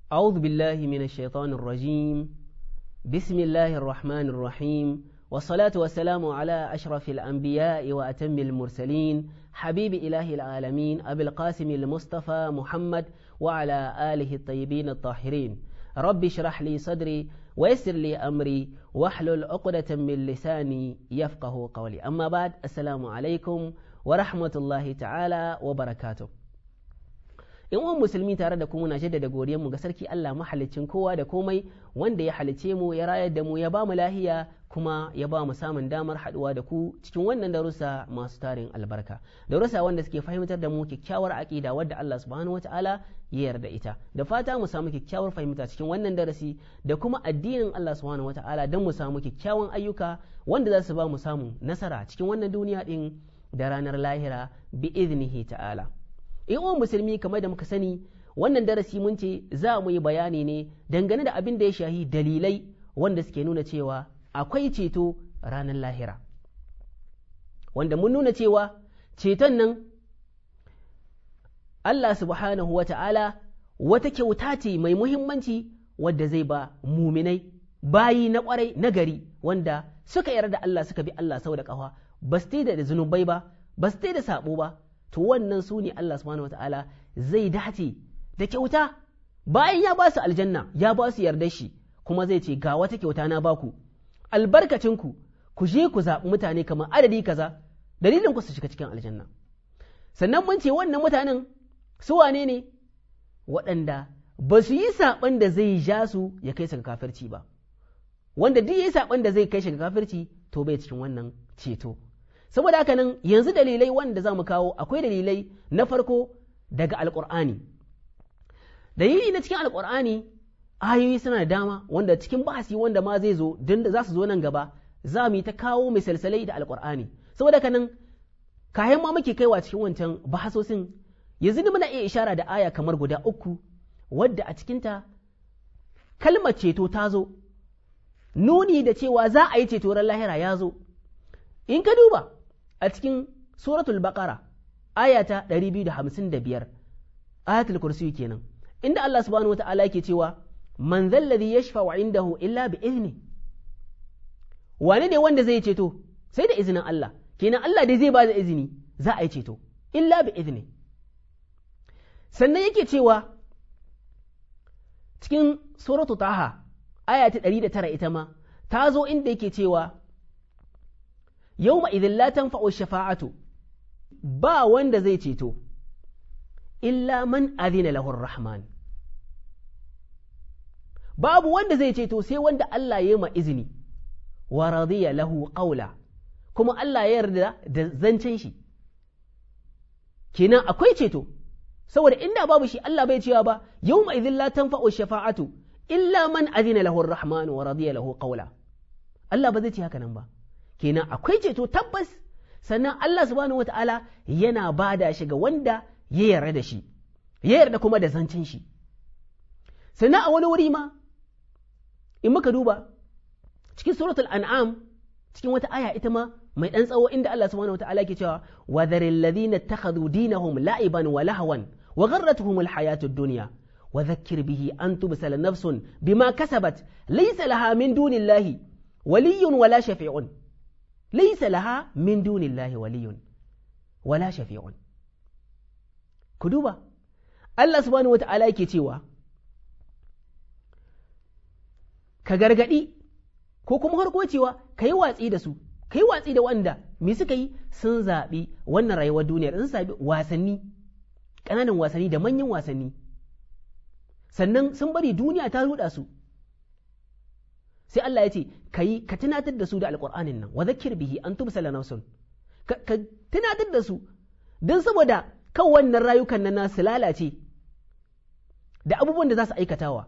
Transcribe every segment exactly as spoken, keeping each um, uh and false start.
أعوذ بالله من الشيطان الرجيم بسم الله الرحمن الرحيم والصلاة والسلام على أشرف الأنبياء وأتم المرسلين حبيب إله العالمين أبي القاسم المصطفى محمد وعلى آله الطيبين الطاهرين رب اشرح لي صدري ويسر لي أمري واحلل عقدة من لساني يفقه قولي أما بعد السلام عليكم ورحمة الله تعالى وبركاته. in uwan musulmi tare da kuma na jaddada godiyarmu ga sarki Allah mahalicin kowa da komai wanda ya halice mu ya rayar da mu ya ba mu lahiya kuma ya ba mu samun damar haduwa da ku cikin wannan darussa masu tarin albarka, darussa wanda suke fahimtar da mu kyakkyawar aqida wadda Allah subhanahu wataala ya yarda ita, da fata mu samu kyakkyawar fahimta cikin wannan darasi da kuma addinin Allah subhanahu wataala don mu samu kyakkyawan ayyuka wanda za su ba mu samu nasara cikin wannan duniya din da ranar lahira bi iznihi ta'ala. in uwan musulmi kamar da muka sani wannan darasi mun ce za mu yi bayani ne dangane da abin da ya shahi dalilai wanda suke nuna cewa akwai ceto ranar lahira, wanda mun nuna cewa ceton nan Allah subhanahu wa ta'ala wata kyauta ce mai muhimmanci wadda zai ba muminai bayi na kwarai na gari wanda suka yarda Allah suka bi Allah sau da ƙafa, ba su da zunubai ba, ba su da sabo ba, to wannan su ne Allah subhanahu wata'ala zai dace da kyauta bayan ya ba su aljanna ya ba su yarda shi, kuma zai ce ga wata kyauta na baku albarkacinku ku je ku zaɓi mutane kamar adadi kaza dalilin ku su shiga cikin aljanna. Sannan mun ce wannan mutanen su wane ne? Waɗanda ba su yi saɓon da zai ja su ya kai su ga kafirci ba, wanda duk yi saɓon da zai kai shi ga kafirci to bai cikin wannan ceto. Saboda haka nan yanzu dalilai wanda za mu kawo, akwai dalilai na farko daga alƙur'ani. Dalili na cikin alƙur'ani ayoyi suna da dama wanda cikin bahasi wanda ma zai zo don da za su zo nan gaba za mu yi ta kawo misalsalai da alƙur'ani. Saboda haka nan kayan ma muke kaiwa cikin wancan bahasosin yanzu muna iya ishara da aya kamar guda uku wadda a cikinta kalmar ceto ta zo, nuni da cewa za a yi ceto ran lahira ya zo. In ka duba a cikin suratul baqara ayata ɗari biyu da hamsin da biyar ayatul kursi kenan, inda Allah subhanahu wata'ala yake cewa man zalladhi yashfa'u indahu illa bi izni, wane ne wanda zai ceto sai da izinin Allah, kenan Allah dai zai ba da izini za a yi ceto illa bi izni. Sannan yake cewa cikin suratul taha ayata ɗari da tara ita ma ta zo inda yake cewa yawma idhin la tanfa'u shafa'atu, ba wanda zai ceto illa man adhina lahu ar-rahman, babu wanda zai ceto sai wanda Allah ya yi ma izini wa radiya lahu qawla, kuma Allah ya yarda da zancen shi. Kenan akwai ceto, saboda inda babu shi Allah bai cewa ba yawma idhin la tanfa'u shafa'atu illa man adhina lahu ar-rahman wa radiya lahu qawla. Allah ba zai ce haka nan ba. Kenan akwai ceto tabbas, sannan Allah subhanahu wata'ala yana bada shi ga wanda ya yarda da shi, ya yarda kuma da zancen shi. Sannan a wani wuri ma in muka duba cikin suratul an'am cikin wata aya ita ma mai dan tsawo inda Allah subhanahu wata'ala ke cewa wa dharil ladhina ittakhadhu dinahum la'iban wa lahwan wa gharratuhum alhayatud dunya wa dhakkir bihi an tubsala nafsun bima kasabat laysa laha min dunillahi waliyyun wala shafi'un ليس لها من دون الله ولي ولا شفيع. كدوبا الله سبحانه وتعالى yake cewa ka gargadi ko kuma harko cewa kai watsi da su, kai watsi da wanda me suka yi sun zabi wannan rayuwar duniya, sun zabi wasanni, kananan wasanni da manyan wasanni, sannan sun bari duniya ta ruda su. Sai Allah ya ce kai ka tunatar da su da alƙur'anin nan wa zakir bihi an tubsala nafsun, ka tunatar da su don saboda kan wannan rayukan nan su lalace da abubuwan da za su aikatawa,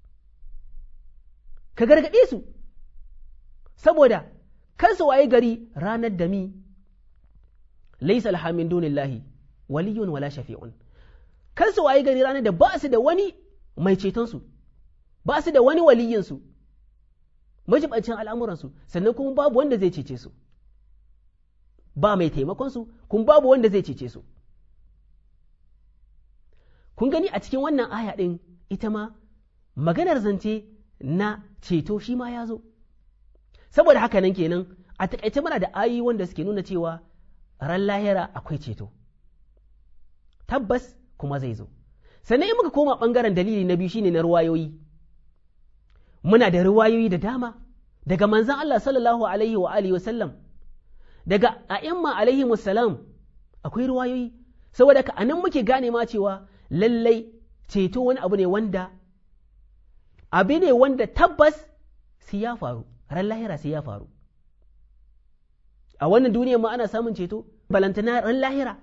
ka gargaɗe su saboda kar su waye gari ranar da mi laysa laha min dunillahi waliyun wala shafi'un, kar su waye gari ranar da ba su da wani mai ceton su, ba su da wani waliyin su majibancin al'amuransu, sannan kuma babu wanda zai cece su, ba mai taimakonsu kuma babu wanda zai cece su. Kun gani a cikin wannan aya ɗin ita ma maganar zance na ceto shi ma ya zo. Saboda haka nan kenan a taƙaice mana da ayoyi wanda suke nuna cewa ran lahira akwai ceto, tabbas kuma zai zo. Sannan in muka koma ɓangaren dalili na biyu shine na ruwayoyi, muna da ruwayoyi da dama daga manzan Allah sallallahu alaihi wa alihi wasallam, daga a'imma alaihi wasallam akwai ruwayoyi. Saboda ka anan muke gane ma cewa lallai ceto wani abu ne wanda abu ne wanda tabbas sai ya faru, ran lahira sai ya faru. A wannan duniya ma ana samun ceto, balantana ran lahira.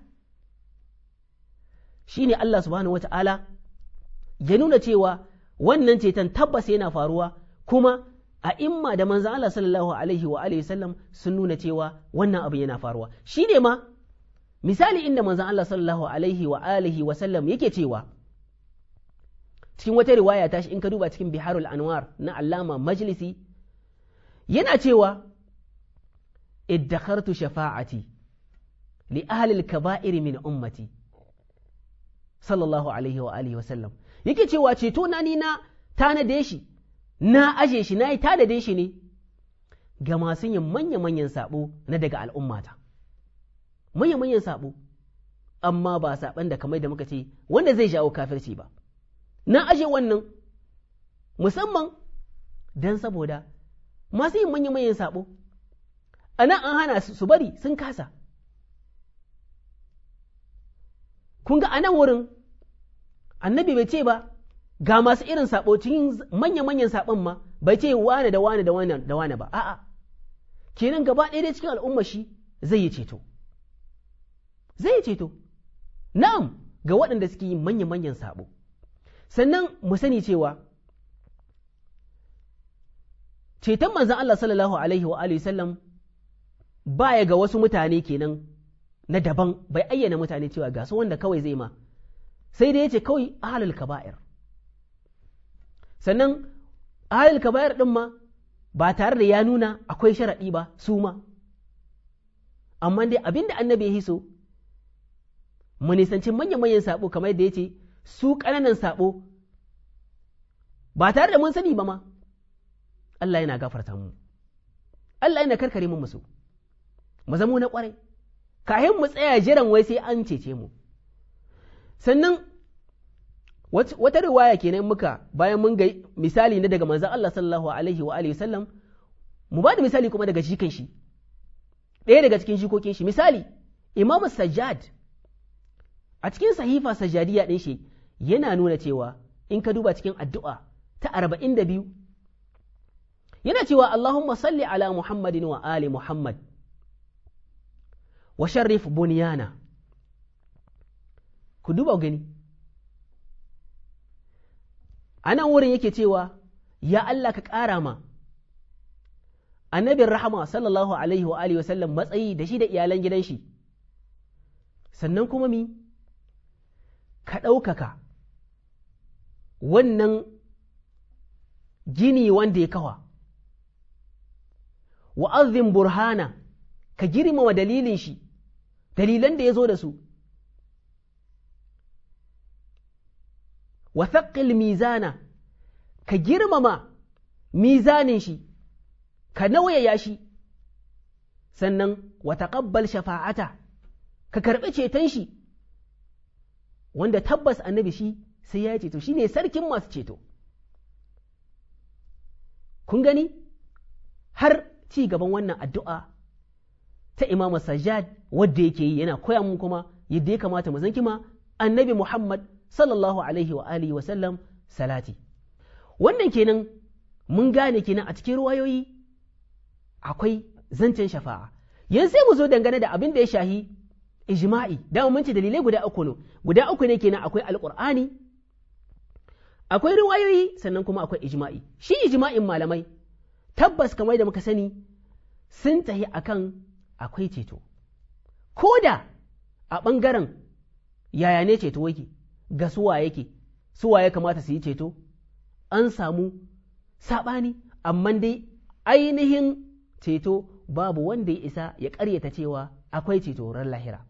Shi ne Allah subhanahu wa ta'ala ya nuna cewa wannan ceton tabbas yana faruwa, kuma a imma da manzan Allah sallallahu alaihi wa alihi sallam sun nuna cewa wannan abu yana faruwa. Shi ne ma misali inda manzan Allah sallallahu alaihi wa alihi wa sallam yake cewa cikin wata riwaya ta shi in ka duba cikin Biharul Anwar na Allama Majlisi, yana cewa iddakhartu shafa'ati li ahli al-kaba'ir min ummati sallallahu alaihi wa alihi wa sallam, yake cewa ceto na ni na tanade shi, na aje shi, na yi tanade shi ne ga masu yin manya-manyan sabo na daga al'ummata, manya-manyan sabo, amma ba saban da kamar da muka ce wanda zai jawo kafirci ba. Na aje wannan musamman don saboda masu yin manya-manyan sabo a nan an hana su bari sun kasa. Kun ga a nan wurin annabi bai ce ba ga masu irin sabo cikin manya-manyan sabon ma, bai ce wane da wane da wane da wane ba, a'a, kenan gaba ɗaya dai cikin al'umma shi zai yi ceto, zai yi ceto, na'am, ga waɗanda suke yin manya-manyan sabo. Sannan mu sani cewa ceton manzan Allah sallallahu alaihi wa alihi sallam baya ga wasu mutane kenan na daban, bai ayyana mutane cewa ga su wanda kawai zai ma, sai dai yace kawai ahlul kaba'ir. Sannan ahlul kaba'ir din ma ba tare da ya nuna akwai sharadi ba su ma, amma dai abinda annabi ya hiso mu nisanci manya-manyan sabo, kamar yadda yace su ƙananan sabo ba tare da mun sani ba ma Allah yana gafarta mu, Allah yana karkare mu musu, mu zamo na ƙwarai kahin mu tsaya jiran wai sai an cece mu. Sannan wata riwaya kenan muka bayan mun ga misali na daga manzon Allah sallallahu alaihi wa alihi sallam, mu ba da misali kuma daga jikan shi, ɗaya daga cikin jikokin shi, misali Imam Sajjad a cikin sahifa sajjadiyya ɗin shi yana nuna cewa in ka duba cikin addu'a ta arba'in da biyu yana cewa Allahumma salli ala Muhammadin wa ali Muhammad wa sharrif bunyana. Ku duba gani a nan wurin yake cewa ya Allah ka ƙara ma annabin rahama sallallahu alaihi wa alihi wasallam matsayi da shi da iyalan gidan shi, sannan kuma mi ka ɗaukaka wannan gini wanda ya kawa, wa'azin burhana ka girmama dalilin shi, dalilan da ya zo da su, wa thaqqil mizana ka girmama mizanin shi, ka nauyaya shi, sannan wa taqabbal shafa'ata ka karɓi ceton shi, wanda tabbas annabi shi sai ya ceto, shi ne sarkin masu ceto. Kun gani har ci gaban wannan addu'a ta Imam Sajjad wadda yake yi yana koya mun kuma yadda ya kamata mu zanki ma annabi Muhammad sallallahu alaihi wa alihi wa sallam salati. Wannan kenan mun gane kenan a cikin ruwayoyi akwai zancen shafa'a. Yanzu sai mu zo dangane da abin da ya shahi ijma'i, da mun ci dalilai guda uku ne, guda uku ne kenan, akwai alqur'ani, akwai riwayoyi, sannan kuma akwai ijma'i. Shi ijma'in malamai tabbas kamar da muka sani sun tahi akan akwai ceto, ko da a ɓangaren yaya ne ceto yake, ga suwa yake, suwa ya kamata su yi ceto, an samu saɓani, amma dai ainihin ceto babu wanda ya isa ya ƙaryata cewa akwai ceto ran lahira,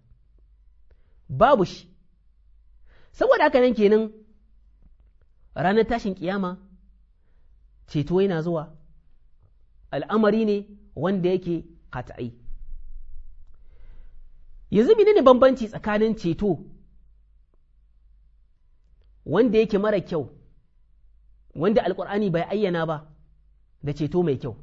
babu shi. Saboda haka nan kenan ranar tashin kiyama ceto yana zuwa al'amari ne wanda yake kata'ai. Yanzu menene bambanci tsakanin ceto wanda yake mara kyau, wanda alƙur'ani bai ayyana ba, da ceto mai kyau?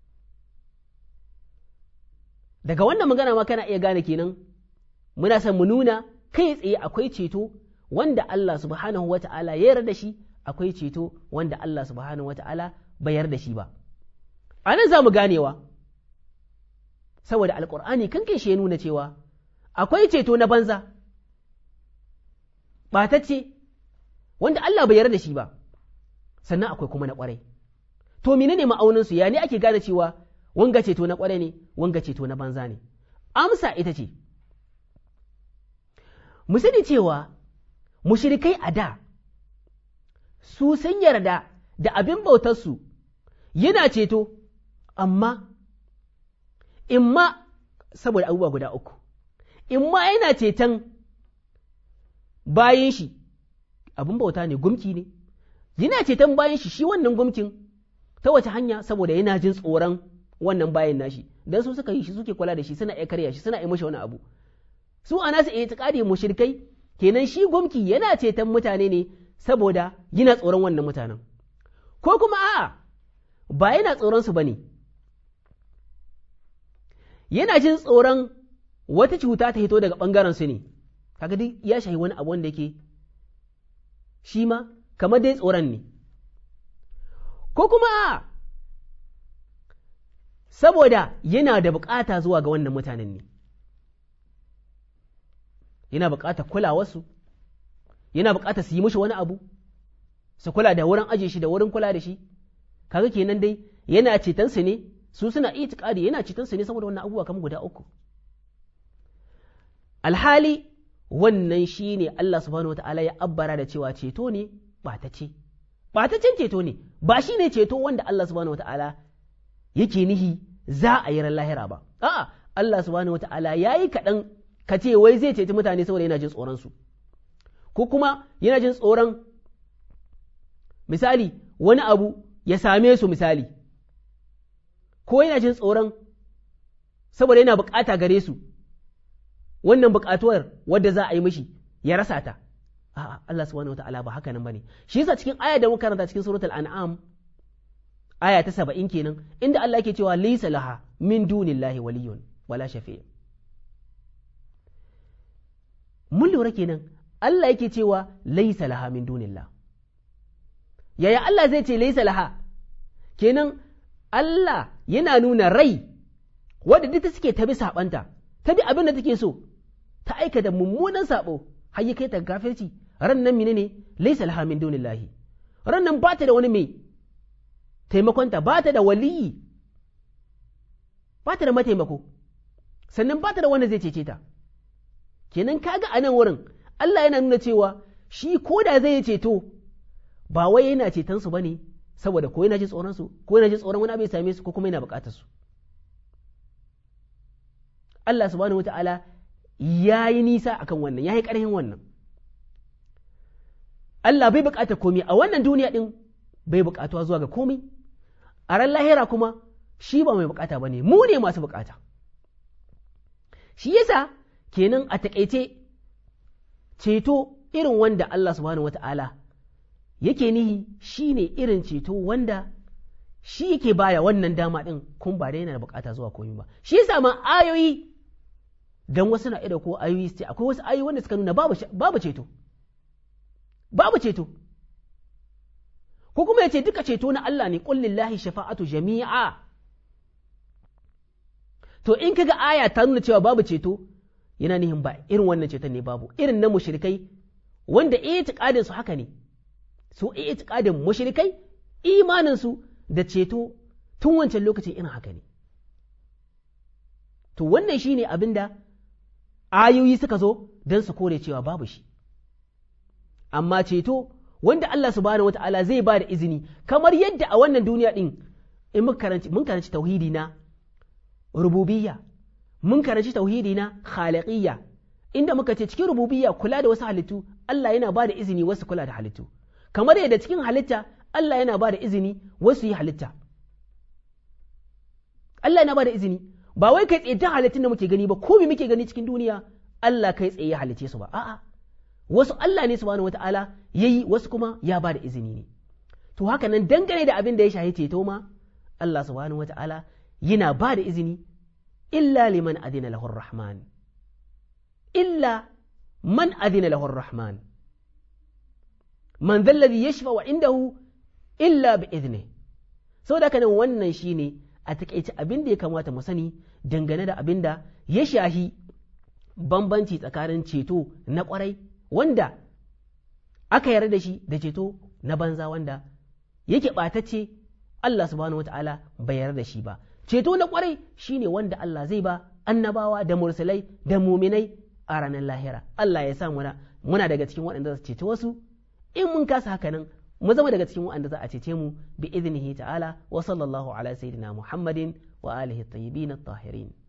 Daga wannan magana ma kana iya gane kenan muna son mu nuna kai tsaye akwai ceto wanda Allah subhanahu wa ta'ala ya yarda da shi, akwai ceto wanda Allah subhanahu wa ta'ala bai yarda da shi ba. A nan za mu ganewa, saboda alƙur'ani kan kai shi ya nuna cewa akwai ceto na banza, ɓatacce, wanda Allah bai yarda da shi ba, sannan akwai kuma na ƙwarai. To menene ma'auninsu, ya ne ake gane cewa wanga ceto na ƙwarai ne, wanga ceto na banza ne? Amsa ita ce, mu sani cewa mushrikai a da su sun yarda da abin bautarsu yana ceto, amma imma saboda abubuwa guda uku, imma yana ceton bayan shi, abin bauta ne, gumki ne, yana ceton bayan shi, shi wannan gumkin ta wace hanya? Saboda yana jin tsoron wannan bayan nashi, dan su suka yi shi, suke kula da shi, suna iya karya shi, suna iya mashi wani abu. Su a nasu itiqadi mushrikai kenan shi gumki yana ceton mutane ne saboda yana tsoron wannan mutanen, ko kuma a'a ba yana tsoron su bane, yana jin tsoron wata cuta ta hito daga ɓangaren su ne. Kaga duk ya shahi wani abu wanda yake shi ma kamar dai tsoron ne, ko kuma a'a saboda yana da bukata zuwa ga wannan mutanen ne, yana bukatar kulawarsu, yana bukatar su yi mishi wani abu, su kula da wurin aje shi da wurin kula da shi. Kaga kenan dai yana ceton su ne, su suna itikadi yana ceton su ne saboda wannan abubuwa kamar guda uku. Alhali wannan shi ne Allah subhanahu wata'ala ya abbara da cewa ceto ne ɓatacce, ɓataccen ceto ne, ba shi ne ceto wanda Allah subhanahu wata'ala yake nihi za a yi ran lahira ba. A'a, Allah subhanahu wata'ala ya yi kaɗan ka ce wai zai ceci mutane saboda yana jin tsoron su, ko kuma yana jin tsoron misali wani abu ya same su misali, ko yana jin tsoron saboda yana bukata gare su, wannan bukatuwar wadda za a yi mishi ya rasa ta. A'a, Allah subhanahu wata'ala ba haka nan bane. Shi yasa cikin aya da muka karanta cikin suratul an'am aya ta saba'in kenan, inda Allah yake cewa laysa laha min dunillahi waliyyun wala shafi'. Mun lura kenan Allah yake cewa laysa laha min dunillah. Yaya Allah zai ce laysa laha? Kenan Allah yana nuna rai wadda duk suke ta bi sabanta, ta bi abin da take so, ta aikata mummunan sabo har ya kai ta kafirci, ran nan menene laysa laha min dunillahi. Ran nan ba ta da wani mai taimakonta, ba ta da waliyi, ba ta da mataimako, sannan ba ta da wanda zai cece ta. Kenan kaga a nan wurin Allah yana nuna cewa shi ko da zai ceto ba wai yana ceton su bane saboda ko yana jin tsoron su, ko yana jin tsoron wani abu ya same su, ko kuma yana bukatar su. Allah subhanahu wata'ala ya yi nisa akan wannan, ya yi ƙarfin wannan. Allah bai bukatar komai a wannan duniya din, bai bukatuwa zuwa ga komai. A ran lahira kuma shi ba mai bukata bane, mu ne masu bukata. Shi yasa kenan a taƙaice ceto irin wanda Allah subhanahu wata'ala yake nihi shi ne irin ceto wanda shi yake baya wannan dama ɗin, kun ba da yana da bukata zuwa komai ba. Shi yasa ma ayoyi, dan wasu na ida ko ayoyi sai akwai wasu ayoyi wanda suka nuna babu babu ceto, babu ceto, ko kuma yace duka ceto na Allah ne, qul lillahi shafa'atu jami'a. To in kaga aya ta nuna cewa babu ceto, yana nihin ba irin wannan ceton ne babu, irin na mushrikai wanda itiqadin su haka ne. Su itiqadin mushrikai imanin su da ceto tun wancan lokacin irin haka ne. To wannan shine abinda ayoyi suka zo don su kore cewa babu shi. Amma ceto wanda Allah subhanahu wata'ala zai ba da izini, kamar yadda a wannan duniya din in mun karanci mun karanci tauhidi na rububiyya, mun karanci tauhidi na khaliqiyya, inda muka ce cikin rububiyya kula da wasu halittu Allah yana ba da izini wasu kula da halittu, kamar yadda cikin halitta Allah yana ba da izini wasu yi halitta Allah yana ba da izini ba wai kai tsaye ta halittun da muke gani ba ko me muke gani cikin duniya Allah kai tsaye ya halice su ba a'a wasu Allah ne subhanahu wata'ala yayi wasu kuma ya ba da izini ne to haka nan dangane da abin da ya shahi ceto ma Allah subhanahu wata'ala yana ba da izini illa liman adina lahu rahman illa man adina lahu rahman man dhal ladhi yashfa'u indahu illa bi idnihi saboda haka nan wannan shine a takeice abin da ya kamata mu sani dangane da abin da ya shahi bambanci tsakanin ceto na kwarai wanda aka yarda da shi da ceto na banza wanda yake ɓatacce Allah subhanahu wata'ala bai yarda da shi ba ceto na kwarai shine wanda Allah zai ba annabawa da mursalai da muminai a ranar lahira Allah ya sa muna muna daga cikin waɗanda za su cece wasu in mun kasa haka nan mu zama daga cikin waɗanda za a cece mu bi idnihi ta'ala wa sallallahu ala sayyidina Muhammadin wa alihi at-tayyibin at-tahirin